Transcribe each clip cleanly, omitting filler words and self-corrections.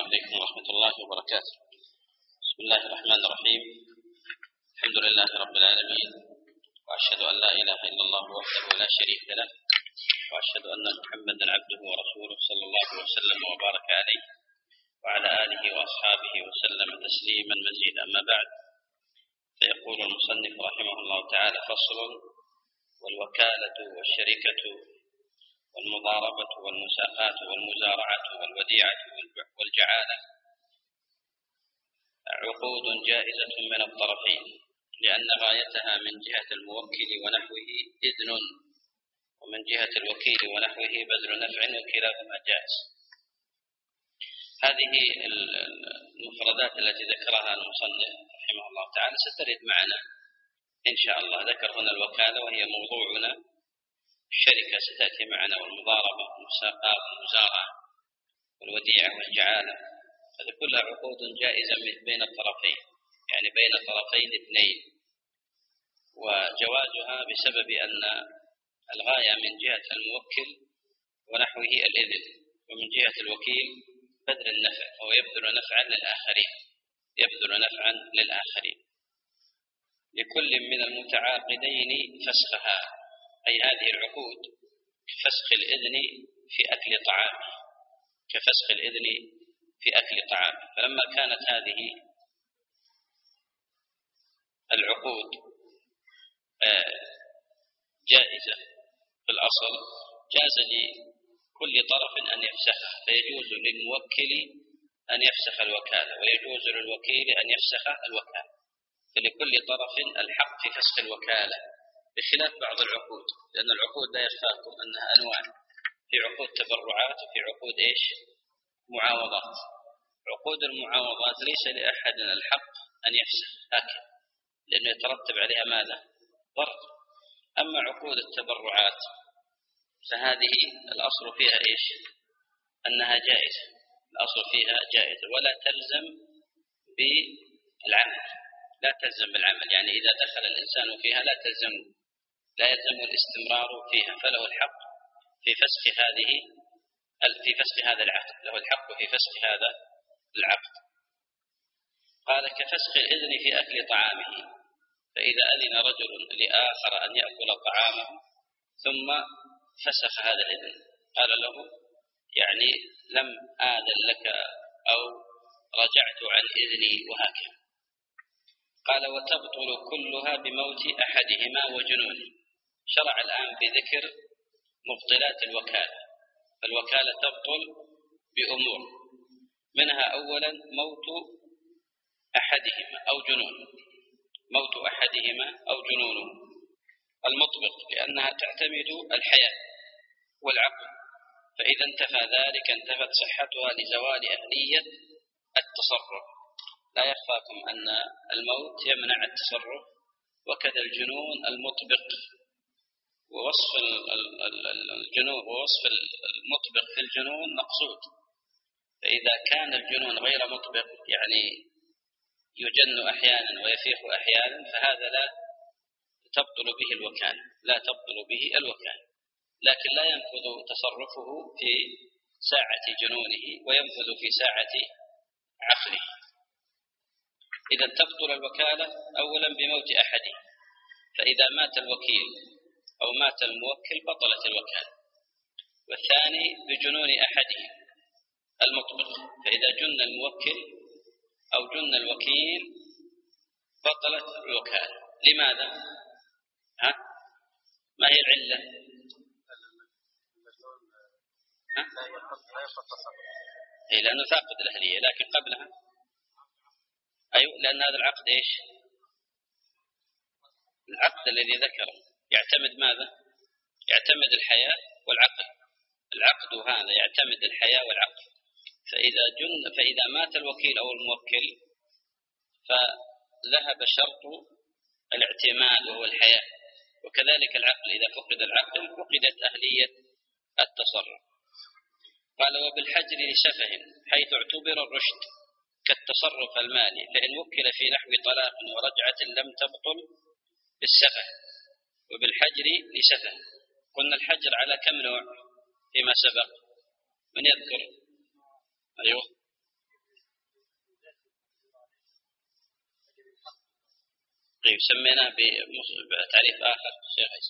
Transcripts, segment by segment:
عليكم ورحمة الله وبركاته. بسم الله الرحمن الرحيم. الحمد لله رب العالمين، وأشهد أن لا إله إلا الله وحده لا شريك له، وأشهد أن محمدا عبده ورسوله صلى الله وسلم وبارك عليه وعلى آله وأصحابه وسلم تسليما مزيدا. أما بعد، فيقول المصنف رحمه الله تعالى: فصل: والوكالة والشركة والمضاربة والمساقات والمزارعة والوديعة والجعالة عقود جائزة من الطرفين، لأن غايتها من جهة الموكل ونحوه إذن، ومن جهة الوكيل ونحوه بذل نفع، وكلاهما جائز. هذه المفردات التي ذكرها المصنف رحمه الله تعالى سترد معنا إن شاء الله. ذكر هنا الوكالة وهي موضوعنا، الشركة ستأتي معنا، والمضاربة والمساقات والمزارعة والوديعة والجعالة، هذه كلها عقود جائزة بين الطرفين، يعني بين طرفين اثنين، وجوازها بسبب أن الغاية من جهة الموكل ونحوه الإذن، ومن جهة الوكيل بذل النفع، وهو يبذل نفعا للآخرين. لكل من المتعاقدين فسخها، أي هذه العقود كفسخ الإذن في أكل طعام، فلما كانت هذه العقود جائزة في الأصل، جاز لكل طرف أن يفسخها، فيجوز للموكل أن يفسخ الوكالة، ويجوز للوكيل أن يفسخ الوكالة، فلكل طرف الحق في فسخ الوكالة، بخلاف بعض العقود، لأن العقود لا يخفاكم أنها أنواع، في عقود تبرعات وفي عقود معاوضات. عقود المعاوضات ليس لأحد الحق أن يفسخ هكذا، لأنه يترتب عليها ماذا؟ ضرر. أما عقود التبرعات فهذه الأصل فيها أنها جائزة، الأصل فيها جائزة، ولا تلزم بالعمل، يعني إذا دخل الإنسان فيها لا يلزم الاستمرار فيها، فله الحق في فسخ هذا العقد، له الحق في فسخ هذا العقد. قال: كفسخ الإذن في أكل طعامه، فإذا أذن رجل لآخر أن يأكل طعامه ثم فسخ هذا الإذن، قال له يعني لم آذن لك أو رجعت عن إذني، وهكذا. قال: وتبطل كلها بموت أحدهما وجنونه. شرع الآن بذكر مبطلات الوكالة، فالوكالة تبطل بأمور، منها أولا موت أحدهما أو جنونه المطبق، لأنها تعتمد الحياة والعقل، فإذا انتفى ذلك انتفت صحتها لزوال أهلية التصرف. لا يخفاكم أن الموت يمنع التصرف، وكذا الجنون المطبق، ووصف الجنون ووصف المطبق في الجنون مقصود، فإذا كان الجنون غير مطبق، يعني يجن أحيانا ويفيق أحيانا، فهذا لا تبطل به الوكالة، لكن لا ينفذ تصرفه في ساعة جنونه وينفذ في ساعة عقله. إذا تبطل الوكالة أولا بموت أحده، فإذا مات الوكيل أو مات الموكل بطلت الوكالة. والثاني بجنون أحدهم المطبق، فإذا جن الموكل أو جن الوكيل بطلت الوكالة. لماذا؟ ما هي العلة؟ لأنه فاقد الأهلية، لكن قبلها لأن هذا العقد العقد الذي ذكره يعتمد ماذا؟ يعتمد الحياة والعقل، العقد هذا يعتمد الحياة والعقل، فإذا مات الوكيل أو الموكل فذهب شرط الاعتماد وهو الحياة، وكذلك العقل، إذا فقد العقل فقدت أهلية التصرف. قال: وبالحجر لسفه، حيث اعتبر الرشد كالتصرف المالي، فإن وكل في نحو طلاق ورجعة لم تبطل بالسفه. وبالحجر لسفه، قلنا الحجر على كم نوع فيما سبق؟ من يذكر؟ أيوه، طيب سميناه بتعريف آخر شيخ عيسى.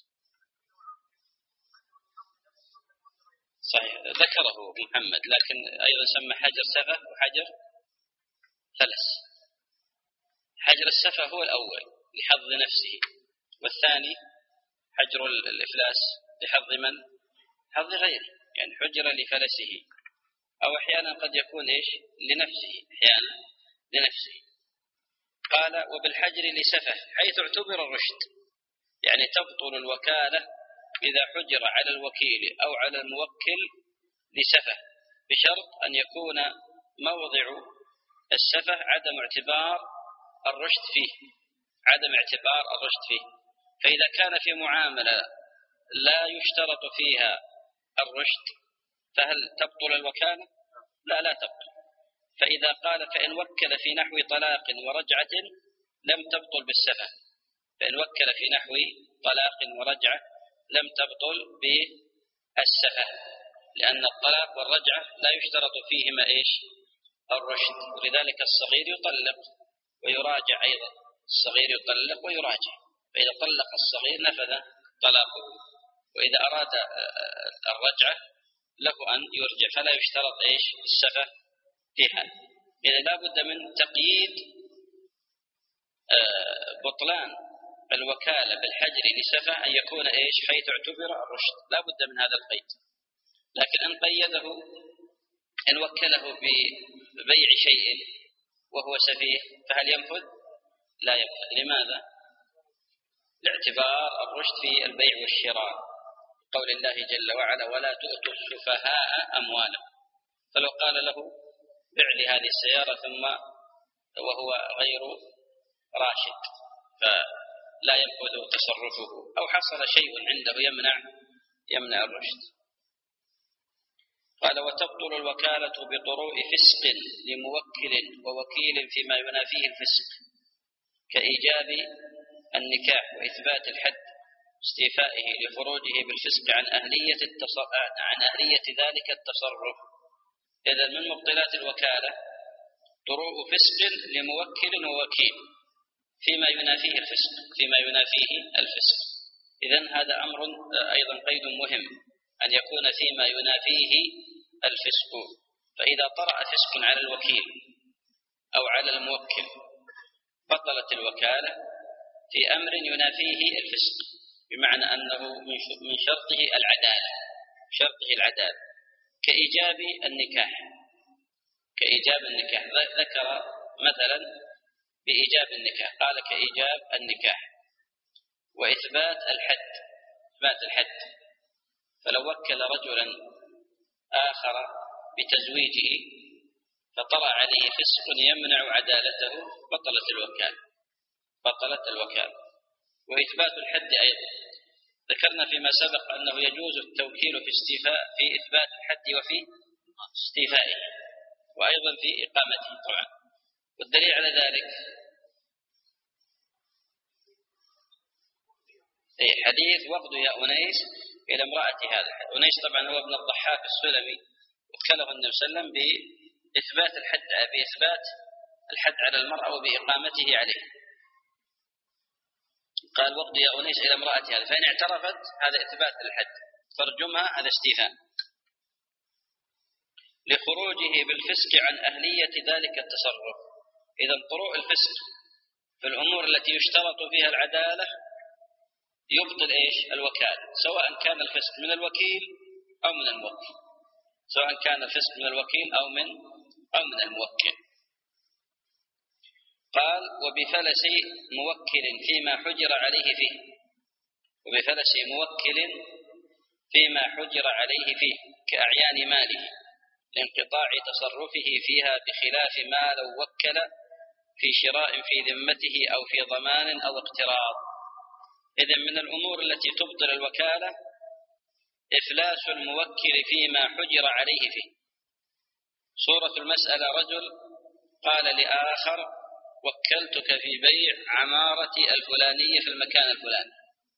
صحيح ذكره محمد، لكن أيضا سمى حجر سفه وحجر فلس. حجر السفه هو الأول لحظ نفسه، والثاني حجر الإفلاس لحظ من؟ حظ غيره، يعني حجر لفلسه، أو أحيانا قد يكون إيش لنفسه، أحيانا لنفسه. قال وبالحجر لسفه حيث اعتبر الرشد، يعني تبطل الوكالة إذا حجر على الوكيل أو على الموكل لسفه، بشرط أن يكون موضع السفه عدم اعتبار الرشد فيه، عدم اعتبار الرشد فيه. فإذا كان في معاملة لا يشترط فيها الرشد فهل تبطل الوكالة؟ لا تبطل. فإذا قال فإن وكل في نحو طلاق ورجعة لم تبطل بالسفه، فإن وكل في نحو طلاق ورجعة لم تبطل بالسفه، لأن الطلاق والرجعة لا يشترط فيهما إيش الرشد. ولذلك الصغير يطلق ويراجع أيضا، الصغير يطلق ويراجع، فإذا طلق الصغير نفذ طلاقه، وإذا أراد الرجعة له أن يرجع، فلا يشترط إيش السفه فيها. إذا لا بد من تقييد بطلان الوكالة بالحجر لسفه أن يكون إيش حيث اعتبر الرشد، لا بد من هذا القيد. لكن إن قيده، إن وكله ببيع شيء وهو سفيه فهل ينفذ؟ لا ينفذ. لماذا؟ لاعتبار الرشد في البيع والشراء، قول الله جل وعلا ولا تؤتوا السفهاء أموالهم. فلو قال له بع لي هذه السيارة ثم وهو غير راشد فلا ينفذ تصرفه، أو حصل شيء عنده يمنع الرشد. قال وتبطل الوكالة بطروء فسق لموكل ووكيل فيما ينافيه الفسق، كإيجاب النكاح وإثبات الحد استيفائه لخروجه بالفسق عن أهلية ذلك التصرف. إذا من مبطلات الوكالة طروء فسق لموكل ووكيل فيما ينافيه الفسق، إذن هذا أمر أيضا قيد مهم، أن يكون فيما ينافيه الفسق. فإذا طرأ فسق على الوكيل أو على الموكل بطلت الوكالة في أمر ينافيه الفسق، بمعنى أنه من شرطه العدالة، كإيجاب النكاح. ذكر مثلا بإيجاب النكاح، قال كإيجاب النكاح وإثبات الحد. فلو وكل رجلا آخر بتزويجه فطرأ عليه فسق يمنع عدالته بطلت الوكالة. وإثبات الحد أيضا ذكرنا فيما سبق أنه يجوز التوكيل في إثبات الحد وفي استيفائه، وأيضا في إقامته طبعا. والدليل على ذلك حديث وفد يا أنيس إلى امرأة هذا. أنيس طبعا هو ابن الضحاك السلمي، وكله النبي صلى الله عليه وسلم بإثبات الحد على المرأة وبإقامته عليه. قال وفد يا أنيس إلى امرأة هذا، فإن اعترفت هذا إثبات الحد، ترجمها هذا استيفاء لخروجه بالفسق عن أهلية ذلك التصرف. إذا طروء الفسق في الأمور التي يشترط فيها العدالة يبطل الوكالة، سواء كان الفسق من الوكيل أو من الموكل، أو من الموكل. قال وبفلس موكل فيما حجر عليه فيه كأعيان ماله لانقطاع تصرفه فيها، بخلاف ما لو وكل في شراء في ذمته أو في ضمان أو اقتراض. إذن من الأمور التي تبطل الوكالة إفلاس الموكل فيما حجر عليه فيه. صورة المسألة رجل قال لآخر وكلتك في بيع عمارة الفلانية في المكان الفلاني،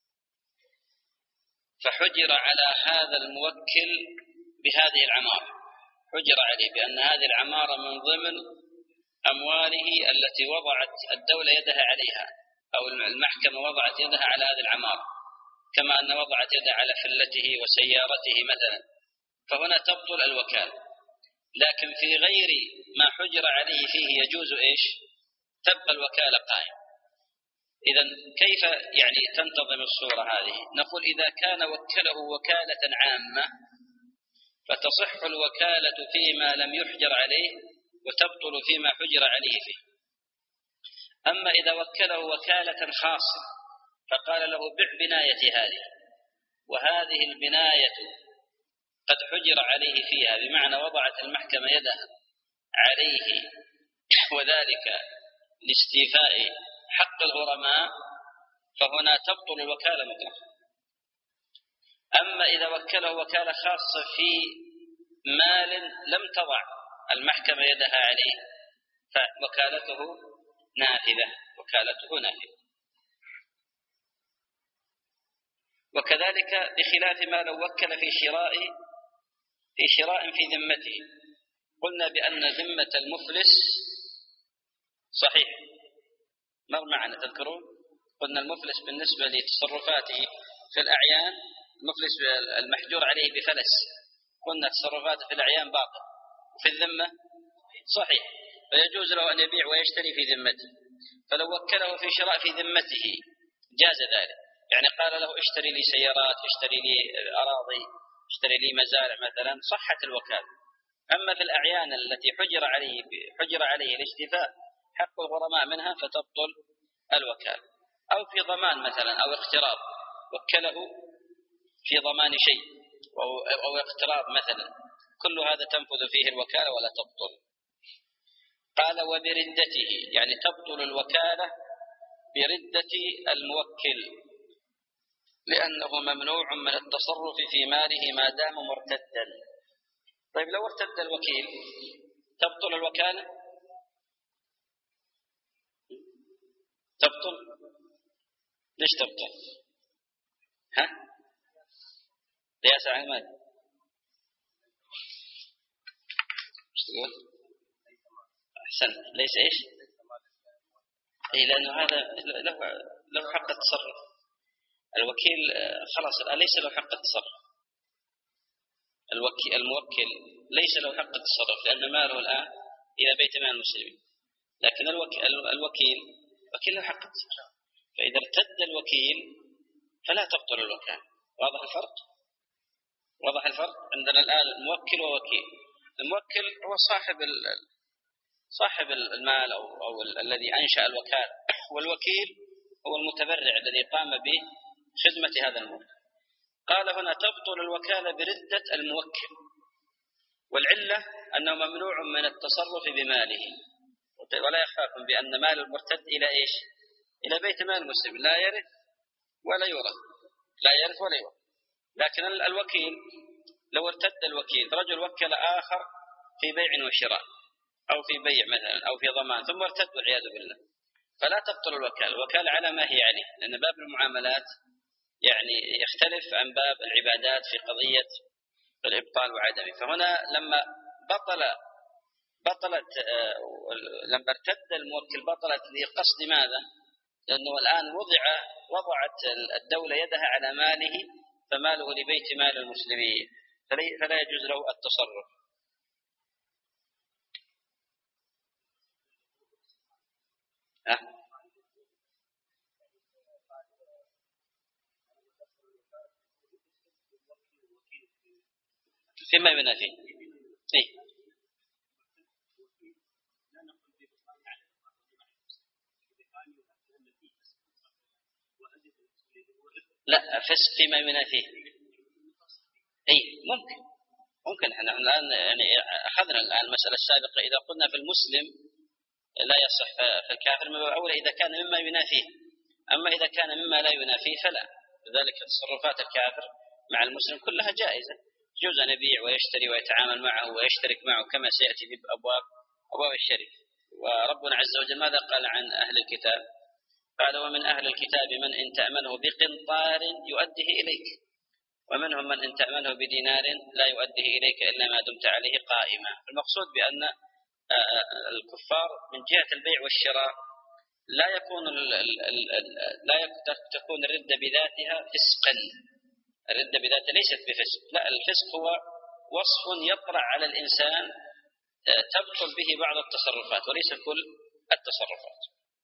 فحجر على هذا الموكل بهذه العمارة، حجر عليه بأن هذه العمارة من ضمن أمواله التي وضعت الدولة يدها عليها، أو المحكمة وضعت يدها على هذه العمارة، كما أن وضعت يدها على فلته وسيارته مثلا، فهنا تبطل الوكالة. لكن في غير ما حجر عليه فيه يجوز إيش؟ تبقى الوكالة قائمة. إذن كيف يعني تنتظم الصورة هذه؟ نقول إذا كان وكله وكالة عامة فتصح الوكالة فيما لم يحجر عليه وتبطل فيما حجر عليه فيه. أما إذا وكله وكالة خاصة فقال له بع بناية هذه، وهذه البناية قد حجر عليه فيها، بمعنى وضعت المحكمة يدها عليه، وذلك لاستيفاء حق الغرماء، فهنا تبطل الوكالة مطلقا. أما إذا وكله وكالة خاصة في مال لم تضع المحكمة يدها عليه فوكالته نافذة، وكالته نافذة. وكذلك بخلاف ما لو وكل في شراء في ذمته، قلنا بأن ذمة المفلس صحيح، مر معنا تذكرون؟ قلنا المفلس بالنسبة لتصرفاته في الأعيان، المفلس المحجور عليه بفلس، قلنا تصرفاته في الأعيان باطل، وفي الذمة صحيح، فيجوز له أن يبيع ويشتري في ذمته. فلو وكله في شراء في ذمته جاز ذلك، يعني قال له اشتري لي سيارات، اشتري لي أراضي، اشتري لي مزارع مثلا، صحت الوكالة. أما في الأعيان التي حجر عليه الاستيفاء حق الغرماء منها فتبطل الوكالة. أو في ضمان مثلا أو اقتراض، وكله في ضمان شيء أو اقتراض مثلا، كل هذا تنفذ فيه الوكالة ولا تبطل. قال وبردته، يعني تبطل الوكالة بردة الموكل، لأنه ممنوع من التصرف في ماله ما دام مرتدا. طيب لو ارتد الوكيل تبطل الوكالة؟ تبطل. ليش تبطل؟ رياسة عن المال. ايش تقول؟ أحسن، ليس ايش؟ اي لأنه هذا له حق التصرف. الوكيل خلاص ليس له حق التصرف. الموكل ليس له حق التصرف لأن ماله الآن إلى بيت مال المسلمين، لكن الوكيل له حق التصرف. فإذا ارتد الوكيل فلا تبطل الوكالة. واضح الفرق؟ واضح الفرق؟ عندنا الآن الموكل ووكيل. الموكل هو صاحب المال أو الذي أنشأ الوكالة، والوكيل هو المتبرع الذي قام بخدمة هذا الموكل. قال هنا تبطل الوكالة بردة الموكل، والعلة أنه ممنوع من التصرف بماله. ولا يخافون بأن مال المرتد إلى إيش؟ إلى بيت مال المسلم، لا يرث ولا يورث، لا يرث ولا يورث. لكن الوكيل لو ارتد الوكيل، رجل وكل آخر في بيع وشراء أو في بيع مثلا أو في ضمان ثم ارتد والعياذ بالله، فلا تبطل الوكالة. الوكالة على ما هي عليه، لأن باب المعاملات يعني يختلف عن باب العبادات في قضية الإبطال وعدمه. فهنا لما لما ارتد الموكل بطلت لقصد ماذا؟ لأنه الآن وضعت الدولة يدها على ماله، فماله لبيت مال المسلمين، فلا يجوز له التصرف. فيما ينافيه. لا، فسق فيما ينافيه. ممكن احنا الآن يعني أخذنا الآن المسألة السابقة، إذا قلنا في المسلم لا يصح في الكافر، أولا إذا كان مما ينافيه. أما إذا كان مما لا ينافيه فلا. لذلك تصرفات الكافر مع المسلم كلها جائزة، يجوز أن يبيع ويشتري ويتعامل معه ويشترك معه كما سيأتي في أبواب الشرك. وربنا عز وجل ماذا قال عن أهل الكتاب؟ قال ومن أهل الكتاب من إن تأمنه بقنطار يؤديه إليك، ومنهم من إن تأمنه بدينار لا يؤديه إليك إلا ما دمت عليه قائما. المقصود بأن الكفار من جهة البيع والشراء لا تكون الردة بذاتها فسقا. الردة بذاتها ليست بفسق، لا، الفسق هو وصف يطرأ على الإنسان تبطل به بعض التصرفات وليس كل التصرفات.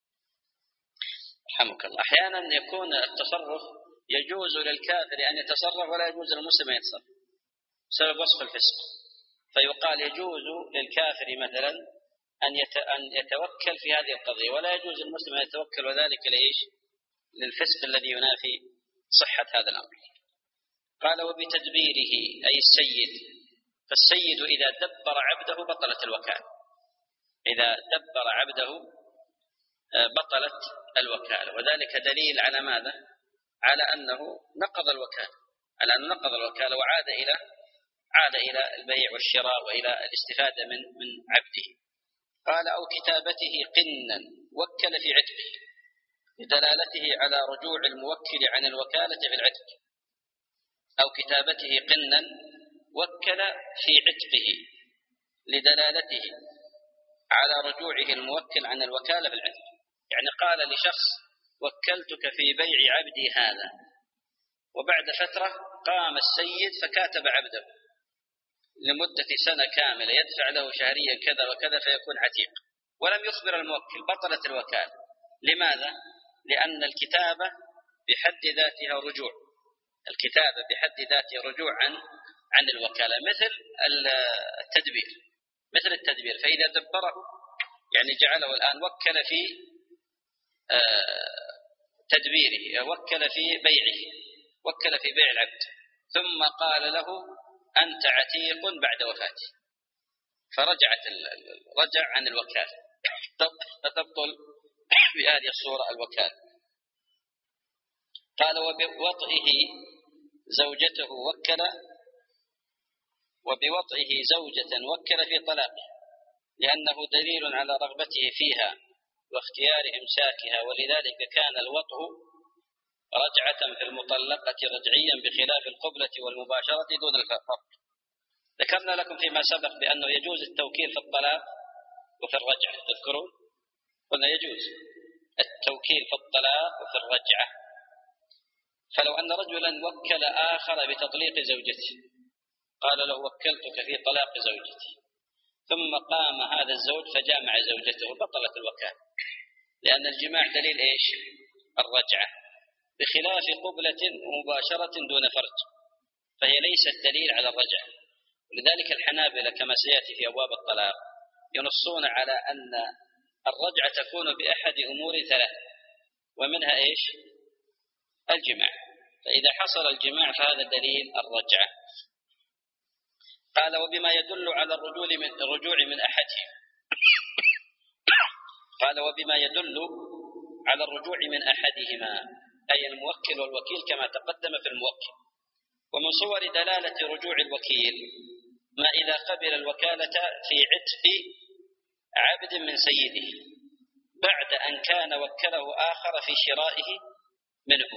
رحمك الله. أحيانا يكون التصرف يجوز للكافر أن يتصرف ولا يجوز للمسلم أن يتصرف بسبب وصف الفسق، فيقال يجوز للكافر مثلا أن يتوكل في هذه القضية ولا يجوز للمسلم أن يتوكل، وذلك لإيش؟ للفسق الذي ينافي صحة هذا الأمر. قال وبتدبيره أي السيد، فالسيد إذا دبر عبده بطلت الوكالة، إذا دبر عبده بطلت الوكالة، وذلك دليل على ماذا؟ على أنه نقض الوكالة، على أن نقض الوكالة وعاد إلى البيع والشراء وإلى الاستفادة من عبده. قال أو كتابته قنا وكل في عتقه لدلالته على رجوع الموكل عن الوكالة في العتق، أو كتابته قنا وكل في عتقه لدلالته على رجوعه الموكل عن الوكالة في العتق. يعني قال لشخص وكلتك في بيع عبدي هذا، وبعد فترة قام السيد فكاتب عبده لمدة سنة كاملة يدفع له شهريا كذا وكذا فيكون عتيق، ولم يخبر الموكل، بطلت الوكالة. لماذا؟ لأن الكتابة بحد ذاتها رجوع، الكتابة بحد ذاتها رجوع عن الوكالة، مثل التدبير. فإذا دبره يعني جعله الآن وكل في تدبيره، وكل في بيعه، وكل في بيع العبد، ثم قال له أنت عتيق بعد وفاته، رجع عن الوكالة، فتبطل بهذه الصورة الوكالة. قال وبوطئه زوجته وبوطئه زوجة وكل في طلاقه، لأنه دليل على رغبته فيها واختيار إمساكها، ولذلك كان الوطء رجعة في المطلقة رجعيا بخلاف القبلة والمباشرة دون الفرق. ذكرنا لكم فيما سبق بأنه يجوز التوكيل في الطلاق وفي الرجعة، تذكرون؟ قلنا يجوز التوكيل في الطلاق وفي الرجعة. فلو أن رجلا وكل آخر بتطليق زوجته، قال له وكلتك في طلاق زوجتي، ثم قام هذا الزوج فجامع زوجته، بطلت الوكالة، لأن الجماع دليل إيش؟ الرجعة، بخلاف قبلة ومباشرة دون فرج فهي ليست دليل على الرجعة. ولذلك الحنابلة كما سيأتي في أبواب الطلاق ينصون على أن الرجعة تكون بأحد أمور ثلاث، ومنها إيش؟ الجماع، فإذا حصل الجماع فهذا دليل الرجعة. قال وبما يدل على الرجوع من أحدهم، قال وبما يدل على الرجوع من أحدهما أي الموكل والوكيل كما تقدم في الموكل. ومن صور دلالة رجوع الوكيل ما إذا قبل الوكالة في عتق عبد من سيده بعد أن كان وكله آخر في شرائه منه،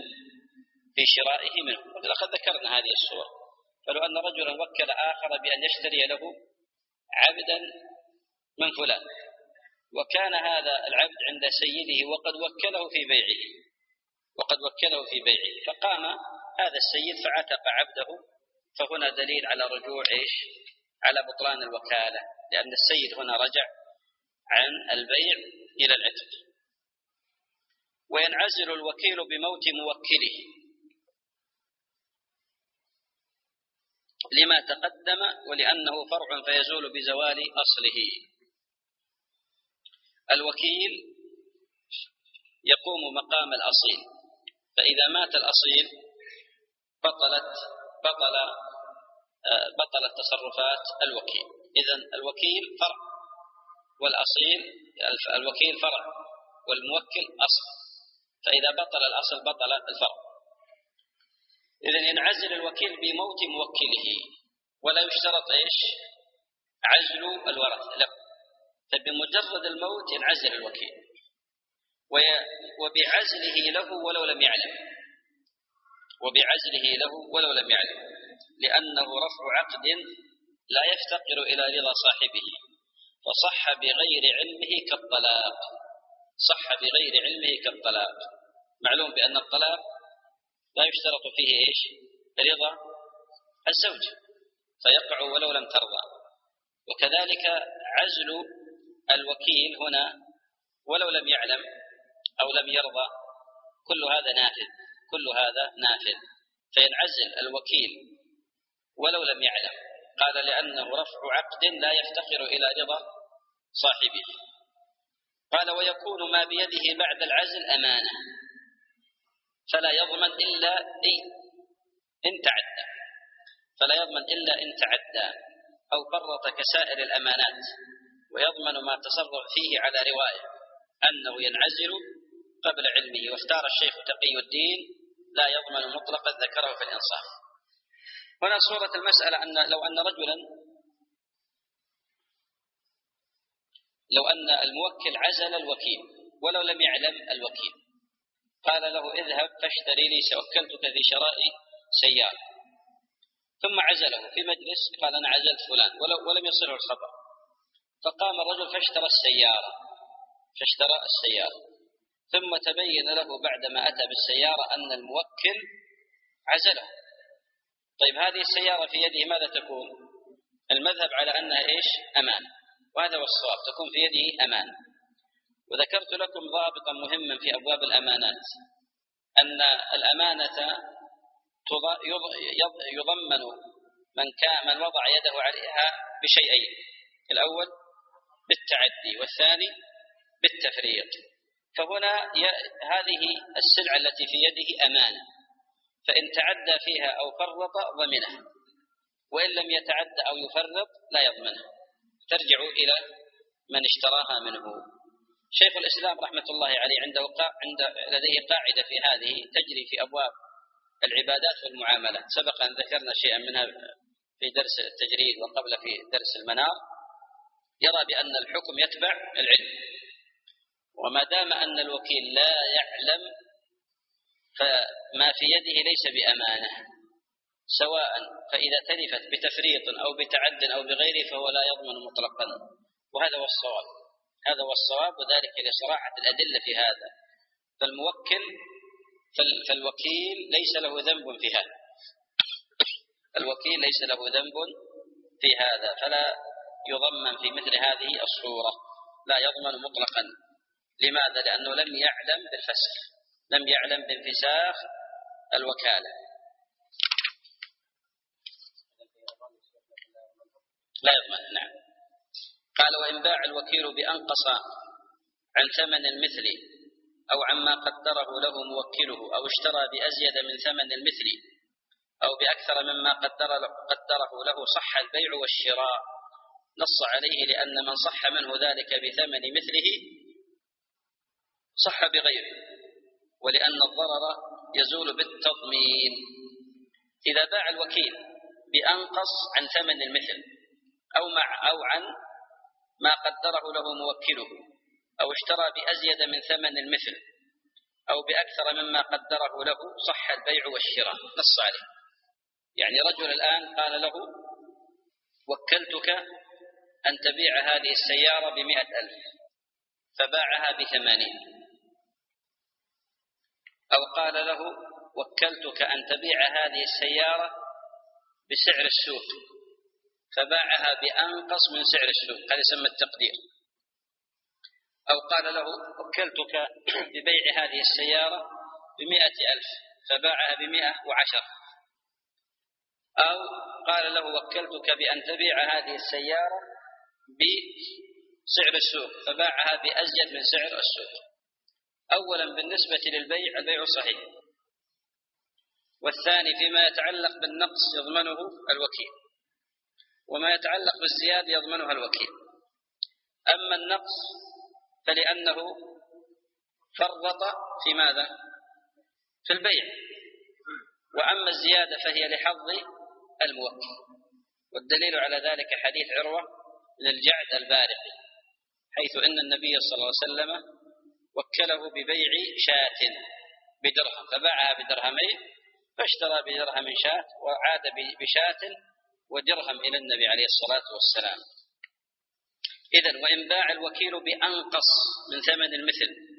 لقد ذكرنا هذه الصور. فلو أن رجلا وكل آخر بأن يشتري له عبدا من فلان، وكان هذا العبد عند سيده وقد وكله في بيعه، فقام هذا السيد فعتق عبده، فهنا دليل على رجوع إيش؟ على بطلان الوكالة، لأن السيد هنا رجع عن البيع إلى العتق. وينعزل الوكيل بموت موكله لما تقدم ولأنه فرع فيزول بزوال أصله. الوكيل يقوم مقام الأصيل، فإذا مات الأصيل بطلت تصرفات الوكيل. إذن الوكيل فرع والأصيل، الوكيل فرع والموكل أصل، فإذا بطل الأصل بطل الفرع. إذن ينعزل الوكيل بموت موكله، ولا يشترط إيش؟ عزل الورث، لا، فبمجرد الموت ينعزل الوكيل، وبعزله له ولو لم يعلم، لأنه رفع عقد لا يفتقر إلى رضا صاحبه، فصح بغير علمه كالطلاق. صح بغير علمه كالطلاق. معلوم بأن الطلاق لا يشترط فيه إيش؟ رضا الزوج، فيقع ولو لم ترضى. وكذلك عزل الوكيل هنا ولو لم يعلم أو لم يرضى، كل هذا نافذ، كل هذا نافذ. فينعزل الوكيل ولو لم يعلم، قال لأنه رفع عقد لا يفتقر إلى رضا صاحبه. قال ويكون ما بيده بعد العزل أمانة، فلا يضمن إلا إن تعدى، فلا يضمن إلا إن تعدى أو فرط كسائر الأمانات، ويضمن ما تصرف فيه على رواية أنه ينعزل قبل علمه. واختار الشيخ تقي الدين لا يضمن مطلقا، ذكره في الإنصاف. هنا صورة المسألة أن لو أن الموكل عزل الوكيل ولو لم يعلم الوكيل، قال له اذهب فاشتري لي، وكلتك في شراء سيارة، ثم عزله في مجلس، قال أنا عزلت فلان ولم يصله الخبر، فقام الرجل فاشترى السيارة، ثم تبين له بعدما أتى بالسيارة أن الموكل عزله. طيب هذه السيارة في يده ماذا تكون؟ المذهب على أنها إيش؟ أمان، وهذا هو الصواب، تكون في يده أمان. وذكرت لكم ضابطا مهما في أبواب الأمانات، أن الأمانة يضمن من وضع يده عليها بشيئين: الأول بالتعدي، والثاني بالتفريط. فهنا هذه السلعة التي في يده أمانة، فإن تعدى فيها أو فرط ضمنها، وإن لم يتعدى أو يفرط لا يضمنها، ترجع إلى من اشتراها منه. شيخ الإسلام رحمة الله عليه لديه قاعدة في هذه تجري في أبواب العبادات والمعاملات، سبق أن ذكرنا شيئا منها في درس التجريد وقبل في درس المنار. يرى بأن الحكم يتبع العلم، وما دام أن الوكيل لا يعلم فما في يده ليس بأمانة، سواء فإذا تلفت بتفريط أو بتعد أو بغيره فهو لا يضمن مطلقا. وهذا هو الصواب، وذلك لصراحة الأدلة في هذا. فالوكيل ليس له ذنب في هذا، الوكيل ليس له ذنب في هذا، فلا يضمن في مثل هذه الصورة، لا يضمن مطلقا. لماذا؟ لأنه لم يعلم بالفسخ، لم يعلم بانفساخ الوكالة، لا يضمن. نعم. قال وإن باع الوكيل بأنقص عن ثمن المثل أو عما قدره له موكله، أو اشترى بأزيد من ثمن المثل أو بأكثر مما قدره له، صح البيع والشراء. نص عليه لأن من صح منه ذلك بثمن مثله صح بغيره، ولأن الضرر يزول بالتضمين. إذا باع الوكيل بأنقص عن ثمن المثل أو عن ما قدره له موكله، أو اشترى بأزيد من ثمن المثل أو بأكثر مما قدره له، صح البيع والشراء. نص عليه. يعني رجل الآن قال له وكلتك أن تبيع هذه السيارة ب100,000، فباعها ب80، أو قال له وكلتك أن تبيع هذه السيارة بسعر السوق، فباعها بأنقص من سعر السوق، هذا يسمى التقدير. أو قال له وكلتك ببيع هذه السيارة ب100,000، فباعها ب110. أو قال له وكلتك بأن تبيع هذه السيارة بسعر السوق، فباعها بأزيد من سعر السوق. أولا بالنسبة للبيع، البيع صحيح، والثاني فيما يتعلق بالنقص يضمنه الوكيل، وما يتعلق بالزيادة يضمنها الوكيل. أما النقص فلأنه فرط في ماذا؟ في البيع. وأما الزيادة فهي لحظ الموكل. والدليل على ذلك حديث عروة للجعد البارقي، حيث إن النبي صلى الله عليه وسلم وكله ببيع شاة بدرهم، فباعها بدرهمين، فاشترى بدرهم شاة وعاد بشاة ودرهم إلى النبي عليه الصلاة والسلام. إذن وإن باع الوكيل بأنقص من ثمن المثل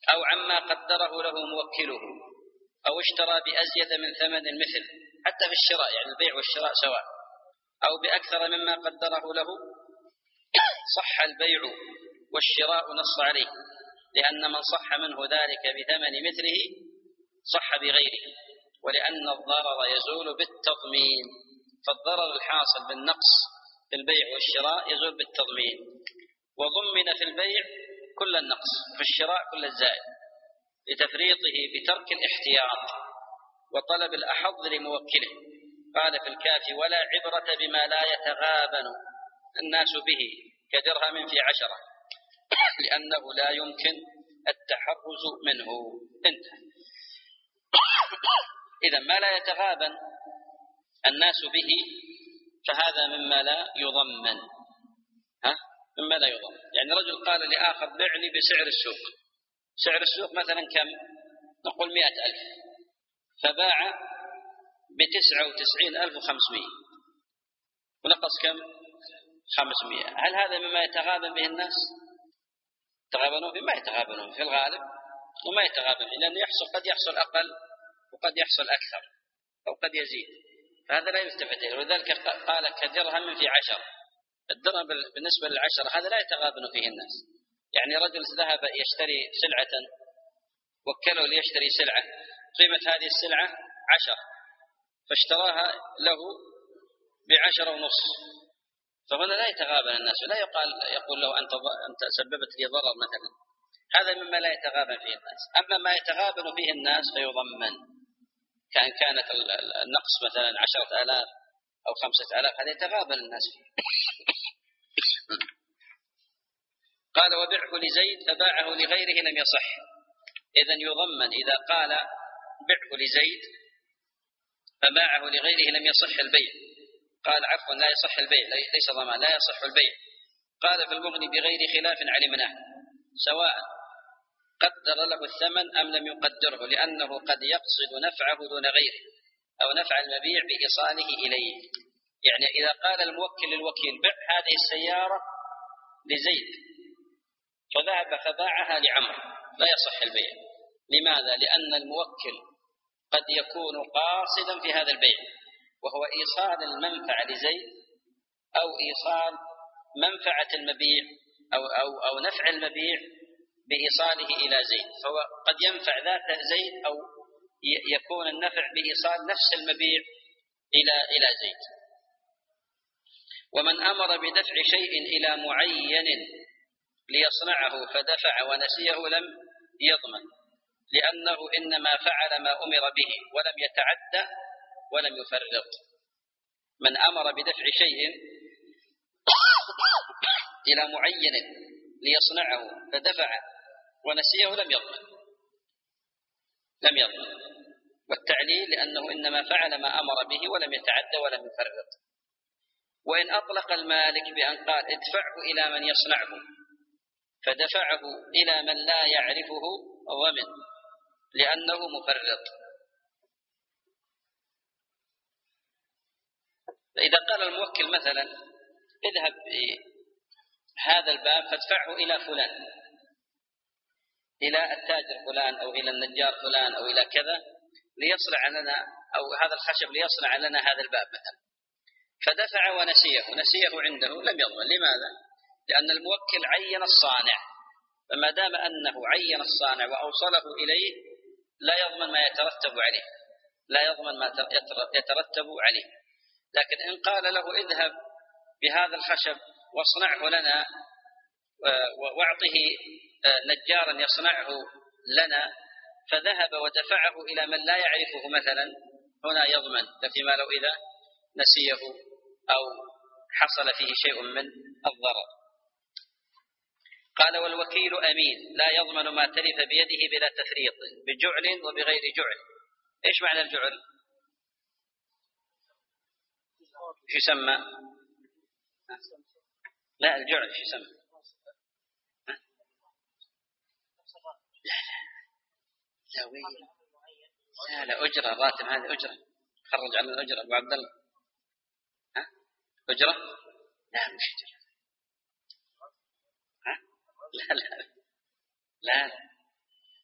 أو عما قدره له موكله، أو اشترى بأزيد من ثمن المثل، حتى في الشراء يعني البيع والشراء سواء، أو بأكثر مما قدره له، صح البيع والشراء نص عليه، لأن من صح منه ذلك بثمن مثله صح بغيره، ولأن الضرر يزول بالتضمين، فالضرر الحاصل بالنقص في البيع والشراء يزول بالتضمين، وضمن في البيع كل النقص، في الشراء كل الزائد، لتفريطه بترك الاحتياط وطلب الأحظ لموكله. قال في الكافي: ولا عبرة بما لا يتغابن الناس به كدرهم في 10، لأنه لا يمكن التحرز منه. انتهى. إذا ما لا يتغابن الناس به فهذا مما لا يضمن. مما لا يضمن، يعني رجل قال لآخر: بع لي بسعر السوق، سعر السوق مثلا كم؟ نقول 100,000، فباع ب99,500 ونقص كم؟ 500. هل هذا مما يتغابن به الناس؟ يتغابنون به؟ ما يتغابنون في الغالب، وما يتغابن به، لأنه قد يحصل أقل وقد يحصل أكثر أو قد يزيد، فهذا لا يلتفت إليه. ولذلك قال كدرهم في 10. الدرهم بالنسبة ل10 هذا لا يتغابن فيه الناس. يعني رجل ذهب يشتري سلعة، وكله ليشتري سلعة، قيمة هذه السلعة 10، فاشتراها له ب10.5، فهنا لا يتغابن الناس، لا يقول له أنت سببت لي ضرر مثلا. هذا مما لا يتغابن فيه الناس. أما ما يتغابن فيه الناس فيضمن، كانت النقص مثلا 10,000 أو 5,000، هذا يتغابن الناس فيه. قال: وبعه لزيد فباعه لغيره لم يصح. إذن يضمن إذا قال بعه لزيد فباعه لغيره لم يصح البيع. قال عفوا لا يصح البيع، ليس ضمان، لا يصح البيع. قال في المغني: بغير خلاف علمناه، سواء قدر له الثمن أم لم يقدره، لأنه قد يقصد نفعه دون غيره، أو نفع المبيع بإيصاله إليه. يعني إذا قال الموكل للوكيل: بع هذه السيارة لزيد، فذهب فباعها لعمر، لا يصح البيع. لماذا؟ لأن الموكل قد يكون قاصدا في هذا البيع، وهو إيصال المنفعة لزيد، أو إيصال منفعة المبيع أو نفع المبيع بإيصاله إلى زيد، فهو قد ينفع ذات زيد، أو يكون النفع بإيصال نفس المبيع إلى زيد. ومن أمر بدفع شيء إلى معين ليصنعه فدفع ونسيه لم يضمن، لأنه إنما فعل ما أمر به ولم يتعدى ولم يفرط. من أمر بدفع شيء إلى معين ليصنعه فدفع ونسيه لم يضمن. والتعليل لأنه إنما فعل ما أمر به ولم يتعدى ولم يفرط. وإن أطلق المالك بأن قال: ادفعه إلى من يصنعه، فدفعه إلى من لا يعرفه ضمن، لأنه مفرط. فإذا قال الموكل مثلا: اذهب هذا الباب فادفعه إلى فلان، إلى التاجر فلان أو إلى النجار فلان أو إلى كذا، ليصنع لنا، أو هذا الخشب ليصنع لنا هذا الباب مثلا، فدفع ونسيه عنده لم يضمن. لماذا؟ لأن الموكل عين الصانع، فما دام أنه عين الصانع وأوصله إليه لا يضمن ما يترتب عليه. لكن إن قال له: اذهب بهذا الخشب واصنعه لنا، واعطه نجارا يصنعه لنا، فذهب ودفعه إلى من لا يعرفه مثلا، هنا يضمن، فيما لو إذا نسيه أو حصل فيه شيء من الضرر. قال: والوكيل أمين لا يضمن ما تلف بيده بلا تفريط، بجعل وبغير جعل. إيش معنى الجعل؟ شو يسمى؟ لا، الجعل شو يسمى؟ لا أجرة، راتب، هذه أجرة، خرج على الأجرة أبو عبد الله. أجرة؟ لا مش أجرة. لا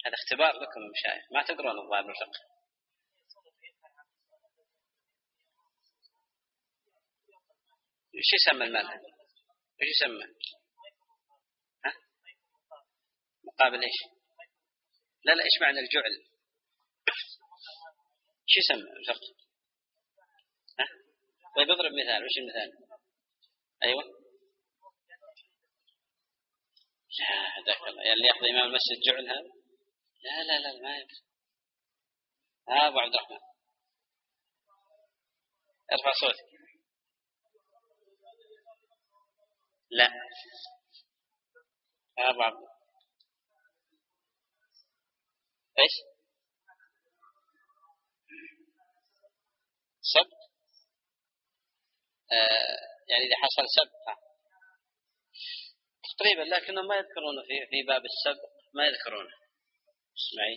هذا اختبار لكم مشايخ، ما تقرون الظاهر بالفقه. ايش يسمى المذهب؟ ايش يسمى؟ ها؟ مقابل ايش؟ لا ايش معنى الجعل؟ ايش يسمى الفقه؟ ها؟ طيب اضرب مثال. وش المثال؟ ايوه. لا هذاك الله يعني اللي ياخذ امام المسجد جعل هذا؟ لا ما يمكن. ابو عبد الرحمن ارفع صوتك. لا ابو عبد ايش؟ سب يعني اذا حصل سب تقريبا، لكنهم ما يذكرونه في باب السب، ما يذكرونه. اسمعي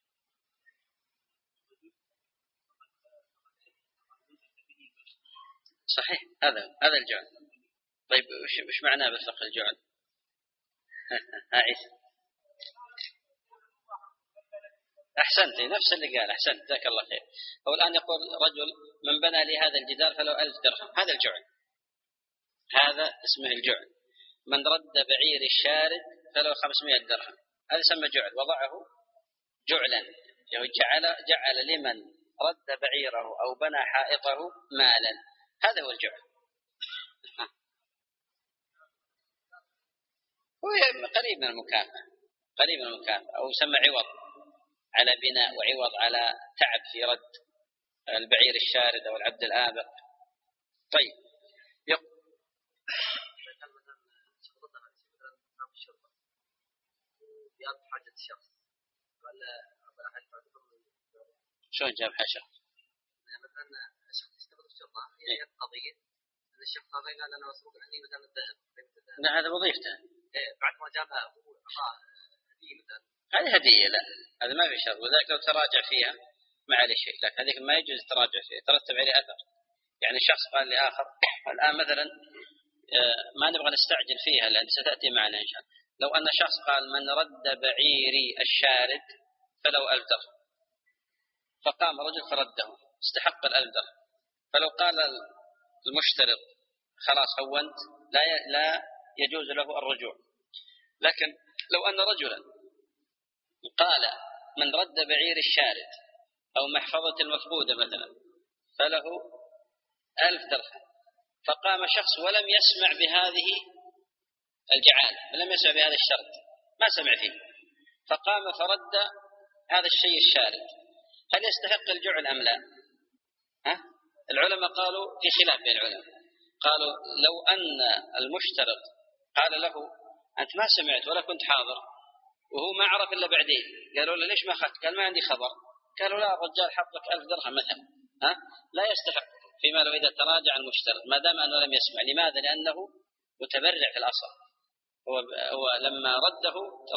صحيح هذا الجعل. طيب وش معناه بالفقه الجعل؟ عيسى أحسنت، نفس اللي قال. أحسنت جزاك الله خير. هو الآن يقول رجل من بنى لي هذا الجدار فلو 1000 درهم، هذا الجعل، هذا اسمه الجعل. من رد بعير الشارد فلو 500 درهم، هذا يسمى جعل، وضعه جعلا، جعل لمن رد بعيره أو بنى حائطه مالا، هذا هو الجعل. هو قريب من المكافأة، قريب من المكافأة، أو يسمى عوض على بناء وعوض على تعب في رد البعير الشارد أو العبد الآبق. طيب حاجة الشخص ولا شلون جاب حاجة؟ مثلا الشخص يشتغل في الشرطة هي قضية أن الشخص هذا قال أنا مسروق عني مثلا الذهب. لا هذا وظيفته. بعد ما جابها هو هدية مثلا. هذه هدية، لا هذا ما في شرط، وذلك لو تراجع فيها ما عليه شيء، لكن هذيك ما يجوز تراجع فيها، ترتب عليه أثر. يعني شخص قال لآخر الآن مثلا ما نبغى نستعجل فيها لأن ستأتي معنا إن شاء الله. لو أن شخص قال من رد بعيري الشارد فلو 1000 درهم، فقام رجل فرده استحق 1000 درهم، فلو قال المشترط خلاص هونت لا يجوز له الرجوع. لكن لو أن رجلا قال من رد بعير الشارد أو محفظة المفقودة مثلا فله 1000 درهم، فقام شخص ولم يسمع بهذه الجعالة، ولم يسمع بهذا الشرط، ما سمع فيه، فقام فرد هذا الشيء الشارد، هل يستحق الجعل أم لا؟ العلماء قالوا في خلاف بين العلماء، قالوا لو أن المشترط قال له أنت ما سمعت ولا كنت حاضر وهو ما عرف إلا بعدين، قالوا له ليش ما أخذت؟ قال ما عندي خبر. قالوا لا الرجال حط لك 1000 درهم مثلا، لا يستحق فيما لو إذا تراجع المشترط ما دام أنه لم يسمع. لماذا؟ لأنه متبرع في الأصل، هو لما رده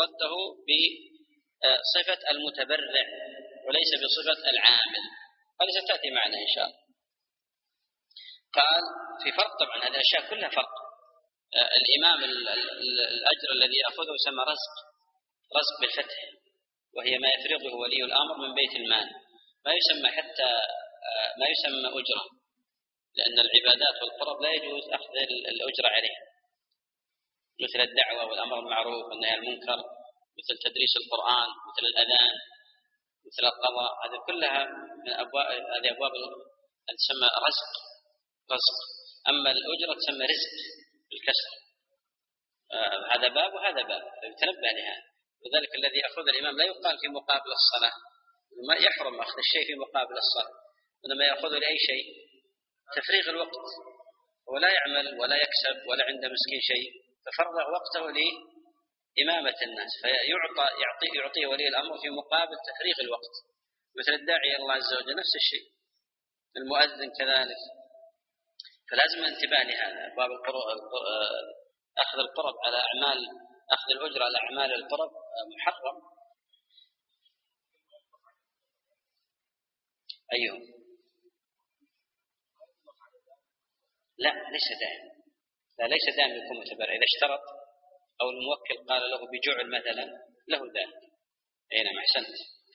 بصفة المتبرع وليس بصفة العامل، هذه ستأتي معنا إن شاء الله. قال في فرق طبعا، هذه الأشياء كلها فرق. الإمام الأجر الذي يأخذه يسمى رزق بالفتح، وهي ما يفرضه ولي الأمر من بيت المال، ما يسمى حتى ما يسمى أجرة، لأن العبادات والقرب لا يجوز أخذ الأجرة عليها، مثل الدعوة والأمر بالمعروف والنهي عن المنكر، مثل تدريس القرآن، مثل الأذان، مثل القضاء، هذه كلها من أبواب تسمى رزق. أما الأجرة تسمى رزق بالكسر. هذا باب وهذا باب، فيتنبه لهذا. وذلك الذي يأخذ الإمام لا يقال في مقابل الصلاة، ما يحرم أخذ الشيء في مقابل الصلاة، وإنما يأخذ لأي شيء تفريغ الوقت، ولا يعمل ولا يكسب ولا عنده مسكين شيء، ففرغ وقته لإمامة الناس، يعطيه ولي الأمر في مقابل تفريغ الوقت، مثل الداعي الله عز وجل نفس الشيء، المؤذن كذلك. فلازم الانتباه لهذا. باب أخذ القرب على أعمال، أخذ الأجر على أعمال القرب محرم. أيوه لا ليس دائم، ليس دائم يكون متبرع. إذا اشترط أو الموكل قال له بجعل مثلا له ذلك، أي نعم أحسنت.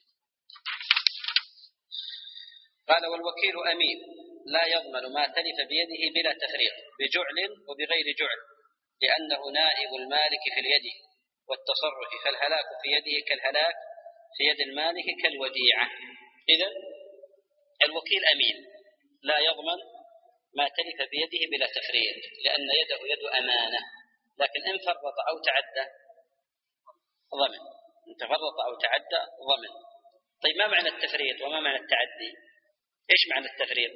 قال والوكيل أمين لا يضمن ما تلف بيده بلا تفريط بجعل وبغير جعل لأنه نائب المالك في اليد والتصرف، فالهلاك في يده كالهلاك في يد المالك كالوديعة. إذن الوكيل أمين لا يضمن ما تلف بيده بلا تفريط لأن يده يد أمانة، لكن إن فرط أو تعدى ضمن، إن تفرط أو تعدى ضمن. طيب ما معنى التفريط وما معنى التعدي؟ إيش معنى التفريط؟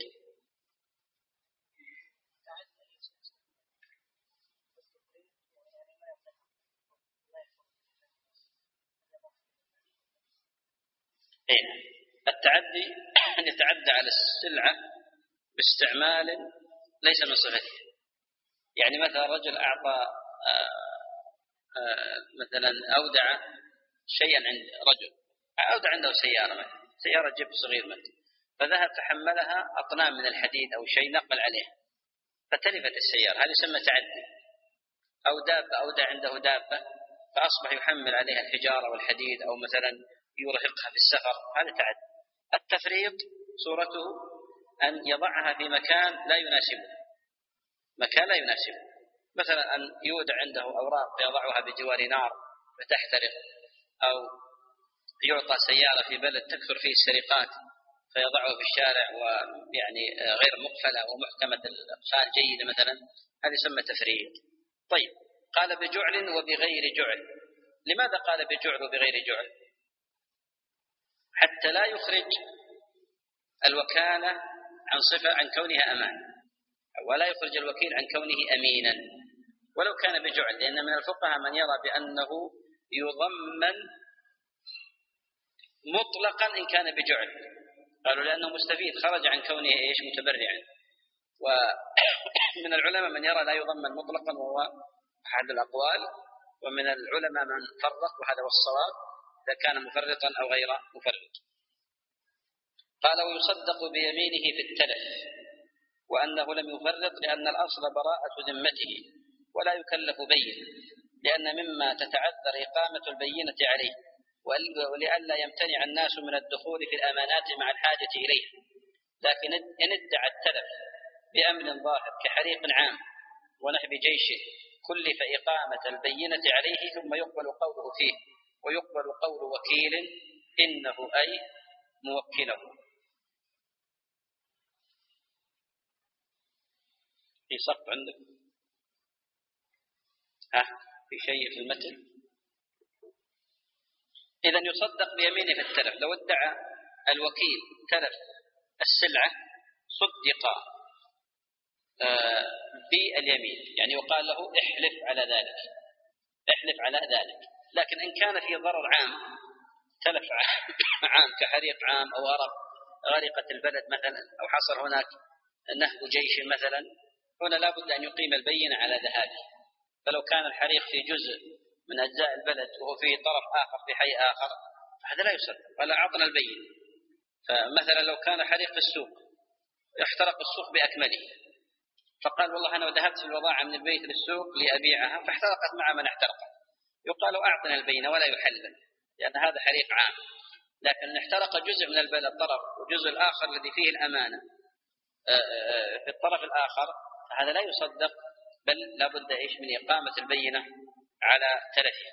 التعدي أن يتعدى على السلعة باستعمال ليس من صفته. يعني مثلا رجل أعطى مثلا أودع شيئا عند رجل، أودع عنده سيارة مثلا، سيارة جيب صغير مثلا، فذهب فحملها أطنان من الحديد أو شيء نقل عليه فتلفت السيارة، هذا يسمى تعدي. أو دابة أودع عنده دابة فأصبح يحمل عليها الحجارة والحديد أو مثلا يرهقها في السفر، هذا تعدي. التفريط صورته أن يضعها في مكان لا يناسبه، مكان لا يناسبه، مثلا أن يودع عنده أوراق فيضعها بجوار نار فتحترق، أو يعطى سيارة في بلد تكثر فيه السرقات فيضعه في الشارع ويعني غير مقفلة ومحكمة الإقفال جيدة مثلا، هذا يسمى تفريط. طيب قال بجعل وبغير جعل، لماذا قال بجعل وبغير جعل؟ حتى لا يخرج الوكالة عن صفة عن كونها أمان، ولا يخرج الوكيل عن كونه أمينا ولو كان بجعل، لأن من الفقهاء من يرى بأنه يضمن مطلقا إن كان بجعل، قالوا لأنه مستفيد خرج عن كونه إيش متبرعا. ومن العلماء من يرى لا يضمن مطلقا وهو أحد الأقوال، ومن العلماء من فرق وهذا هو الصواب إذا كان مفرطا أو غير مفرط. قال ويصدق بيمينه في التلف وأنه لم يفرط لأن الأصل براءة ذمته ولا يكلف بين، لأن مما تتعذر إقامة البينة عليه ولئلا يمتنع الناس من الدخول في الأمانات مع الحاجة إليه. لكن إن ادعى التلف بأمر ظاهر كحريق عام ونهب جيش كلف إقامة البينة عليه ثم يقبل قوله فيه ويقبل قول وكيل إنه أي موكله. في سقط عندك؟ في شيء في المتن؟ إذن يصدق بيمينه في التلف. لو ادعى الوكيل تلف السلعة صدق باليمين، يعني يقال له احلف على ذلك، احلف على ذلك. لكن إن كان في ضرر عام، تلف عام كحريق عام أو غرقت البلد مثلا أو حصل هناك نهب جيش مثلا، هنا لا بد أن يقيم البينة على ذهابه. فلو كان الحريق في جزء من أجزاء البلد وهو في طرف آخر في حي آخر هذا لا يصدق ولا أعطنا البينة. فمثلا لو كان حريق في السوق احترق السوق بأكمله، فقال والله أنا ذهبت في البضاعة من البيت للسوق لأبيعها فاحترقت مع من احترقت، يقال أعطنا البينة ولا يحلل لأن هذا حريق عام. لكن احترق جزء من البلد طرف وجزء الآخر الذي فيه الأمانة في الطرف الآخر، هذا لا يصدق، بل لا بد إيش من إقامة البينة على تلفه.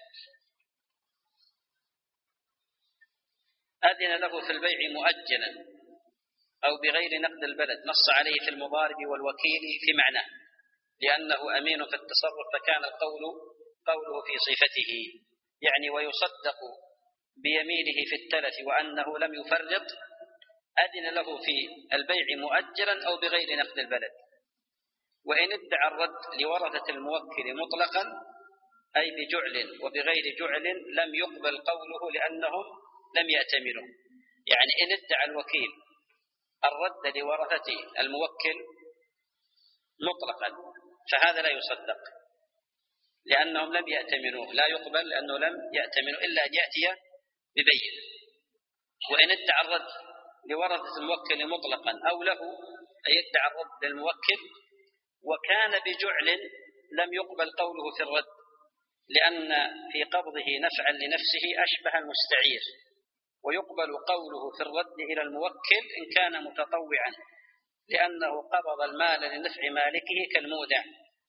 أذن له في البيع مؤجلا أو بغير نقد البلد، نص عليه في المضارب والوكيل في معناه لأنه أمين في التصرف فكان قوله في صفته، يعني ويصدق بيمينه في التلف وأنه لم يفرط. أذن له في البيع مؤجلا أو بغير نقد البلد. وإن ادعى الرد لورثة الموكل مطلقا أي بجعل وبغير جعل لم يقبل قوله لأنهم لم يأتمنوا. يعني إن ادعى الوكيل الرد لورثة الموكل مطلقا فهذا لا يصدق لأنهم لم يأتمنوا، لا يقبل لأنه لم يأتمنوا إلا أن يأتي ببين. وإن ادعى الرد لورثة الموكل مطلقا أو له أي ادعى الرد للموكل وكان بجعل لم يقبل قوله في الرد، لأن في قبضه نفعا لنفسه أشبه المستعير، ويقبل قوله في الرد إلى الموكل إن كان متطوعا، لأنه قبض المال لنفع مالكه كالمودع.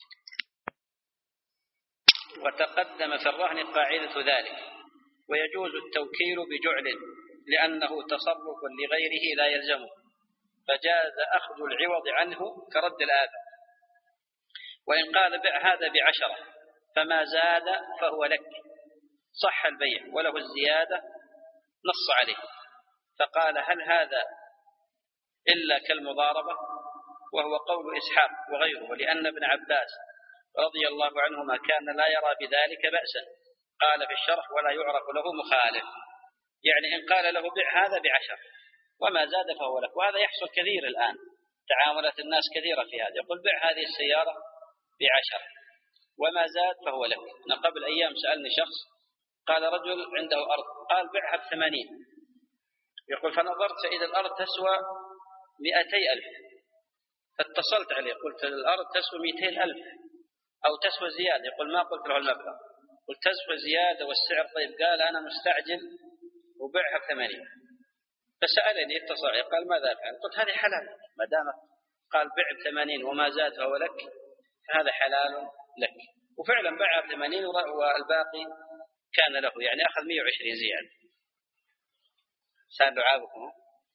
وتقدم في الرهن قاعدة ذلك. ويجوز التوكيل بجعل لأنه تصرف لغيره لا يلزمه، فجاز أخذ العوض عنه كرد الآثم. وإن قال بع هذا ب10 فما زاد فهو لك صح البيع، وله الزيادة نص عليه، فقال هل هذا إلا كالمضاربة؟ وهو قول إسحاق وغيره، لأن ابن عباس رضي الله عنهما كان لا يرى بذلك بأسا. قال في الشرح ولا يعرف له مخالف، يعني إن قال له بع هذا ب10 وما زاد فهو لك. وهذا يحصل كثير الآن، تعاملات الناس كثيرة في هذا، يقول بع هذه السيارة ب10 وما زاد فهو لك. أنا قبل أيام سألني شخص، قال رجل عنده أرض، قال بعها ب80، يقول فنظرت فإذا الأرض تسوى 200,000، فاتصلت عليه قلت الأرض تسوى 200,000 أو تسوى زيادة، يقول ما قلت له المبلغ، قلت تسوى زيادة والسعر طيب، قال أنا مستعجل وبعها ب80. فسألني اتصل قال ماذا أفعل؟ قلت هذه حلال ما دام قال بع ب80 وما زاد فهو لك، فهذا حلال لك. وفعلا باع ب80 والباقي كان له، يعني أخذ 120 زيادة. سأل لعابكم.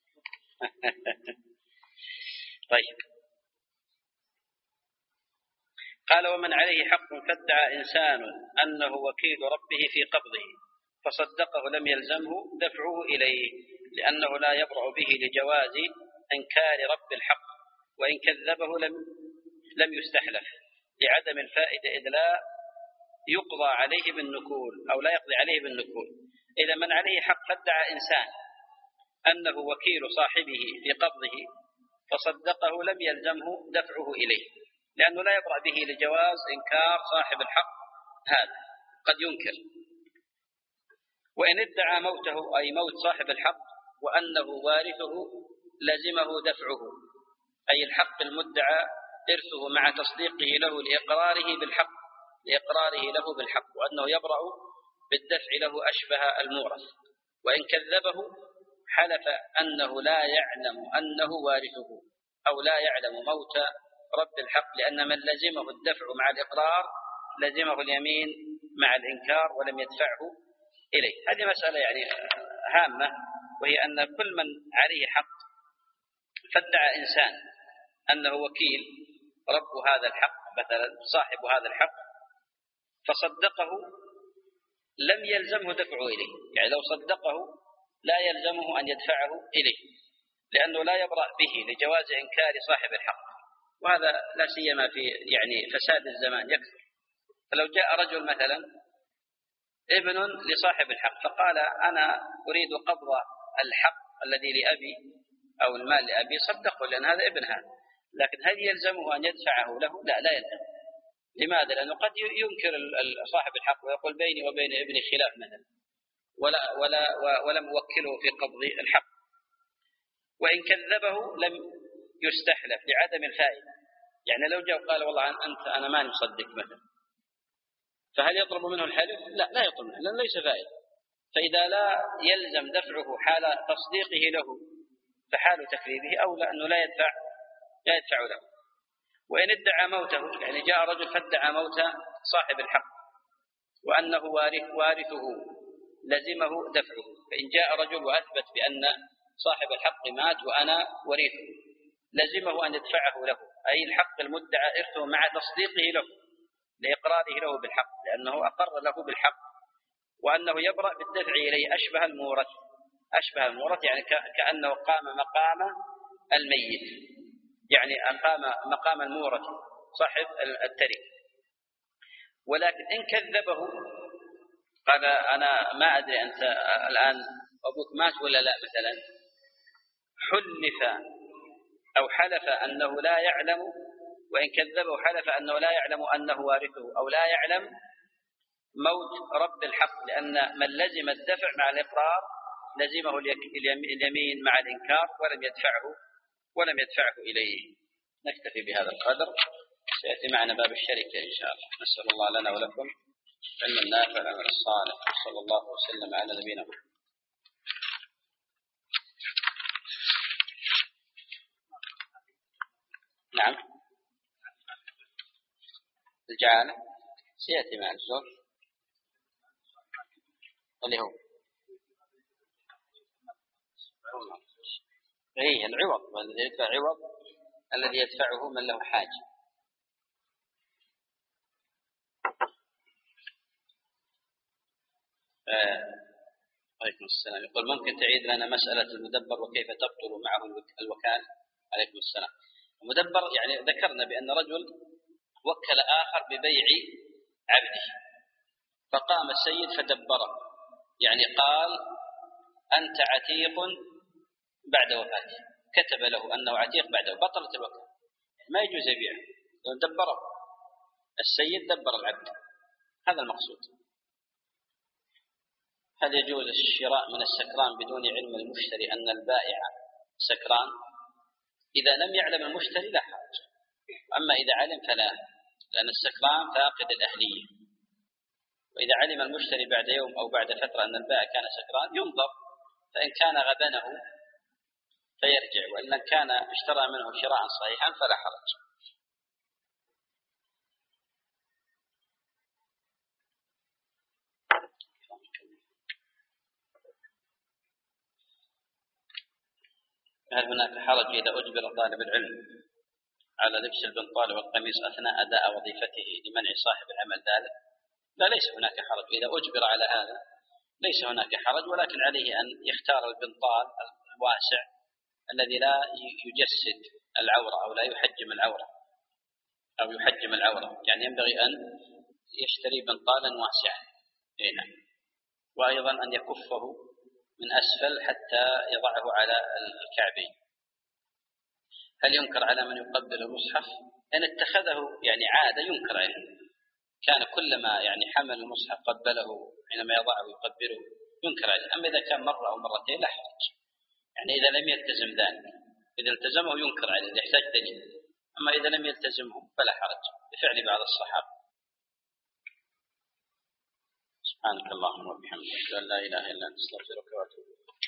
طيب. قال ومن عليه حق فادعى إنسان أنه وكيل ربه في قبضه فصدقه لم يلزمه دفعه إليه، لأنه لا يبرأ به لجواز إنكار رب الحق، وإن كذبه لم يستحلف لعدم الفائدة، إذ لا يقضى عليه بالنكول أو لا يقضي عليه بالنكول. إذا من عليه حق فادعى إنسان أنه وكيل صاحبه في قبضه فصدقه لم يلزمه دفعه إليه، لأنه لا يبرأ به لجواز إنكار صاحب الحق، هذا قد ينكر. وإن ادعى موته أي موت صاحب الحق وأنه وارثه لزمه دفعه، أي الحق المدعى إرثه مع تصديقه له لإقراره له بالحق، وأنه يبرأ بالدفع له أشبه المورث. وإن كذبه حلف أنه لا يعلم أنه وارثه أو لا يعلم موت رب الحق، لأن من لزمه الدفع مع الإقرار لزمه اليمين مع الإنكار ولم يدفعه إليه. هذه مسألة يعني هامة، وهي أن كل من عليه حق فادعى إنسان أنه وكيل رب هذا الحق مثلا صاحب هذا الحق فصدقه لم يلزمه دفعه إليه، يعني لو صدقه لا يلزمه أن يدفعه إليه، لأنه لا يبرأ به لجواز إنكار صاحب الحق. وهذا لا سيما في يعني فساد الزمان يكثر. فلو جاء رجل مثلا ابن لصاحب الحق فقال أنا أريد قبض الحق الذي لأبي أو المال لأبي، صدقه لأن هذا ابن هذا، لكن هل يلزمه أن يدفعه له؟ لا يلزم. لماذا؟ لأنه قد ينكر صاحب الحق ويقول بيني وبين ابني خلاف مثلا ولم أوكله في قبض الحق. وإن كذبه لم يستحلف لعدم الفائدة، يعني لو جاء وقال والله أنا ماني مصدق مثلا، فهل يطلب منه الحلف؟ لا يطلب منه، لأن ليس فائدة. فإذا لا يلزم دفعه حال تصديقه له فحال تكذيبه أولى أنه لا يدفع له. وإن ادعى موته، يعني جاء رجل فادعى موت صاحب الحق وأنه وارثه لزمه دفعه. فإن جاء رجل وأثبت بأن صاحب الحق مات وأنا ورثه لزمه أن يدفعه له، أي الحق المدعى إرثه مع تصديقه له لإقراره له بالحق، لأنه أقر له بالحق، وأنه يبرأ بالدفع إليه أشبه المورث يعني كأنه قام مقام الميت، يعني أقام مقام المورث صاحب التركة. ولكن إن كذبه قال أنا ما أدري أنت الآن أبوك مات ولا لا مثلا، حلف أنه لا يعلم، وإن كذبه حلف أنه لا يعلم أنه وارثه أو لا يعلم موت رب الحق، لأن من لزم الدفع مع الإقرار لزمه اليمين مع الإنكار ولم يدفعه إليه. نكتفي بهذا القدر، سيأتي معنا باب الشركة إن شاء الله. نسأل الله لنا ولكم العلم النافع العمل الصالح. صلى الله وسلم على نبينا محمد. نعم الجعالة سيأتي مع الزوج اللي هو ايه العوض، والذي يدفع عوض الذي يدفعه من له حاجة. عليكم السلام. يقول ممكن تعيد لنا مسألة المدبر وكيف تبطل معه الوكال؟ عليكم السلام. المدبر يعني ذكرنا بأن رجل وكل آخر ببيع عبده، فقام السيد فدبره، يعني قال أنت عتيق بعد وفاته، كتب له أنه عتيق بعده، بطلت الوكالة، ما يجوز يبيعه لو دبره السيد، دبر العبد. هذا المقصود. هل يجوز الشراء من السكران بدون علم المشتري أن البائع سكران؟ إذا لم يعلم المشتري لا حرج، أما إذا علم فلا، لأن السكران فاقد الأهلية. وإذا علم المشتري بعد يوم أو بعد فترة أن البائع كان سكران ينظر، فإن كان غبنه فيرجع، وإن كان اشترى منه شراء صحيحا فلا حرج. هل هناك حرج إذا أجبر طالب العلم على لبس البنطال والقميص أثناء أداء وظيفته لمنع صاحب العمل ذلك؟ لا، ليس هناك حرج. إذا أجبر على هذا ليس هناك حرج، ولكن عليه أن يختار البنطال الواسع الذي لا يجسد العورة أو لا يحجم العورة أو يحجم العورة، يعني ينبغي أن يشتري بنطالا واسعا هنا، وأيضا أن يكفه من أسفل حتى يضعه على الكعبين. هل ينكر على من يقبل المصحف؟ إن اتخذه يعني عادة ينكر عليه، كان كلما يعني حمل المصحف قبله حينما يضعه يقبله ينكر عليه. أما إذا كان مرة أو مرتين لا حرج، يعني إذا لم يلتزم ذلك، إذا التزمه ينكر عليه يحتاج دليل، أما إذا لم يلتزمه فلا حرج بفعل بعض الصحابة. سبحانك اللهم وبحمدك، لا إله إلا أنت، استغفرك وأتوب إليك.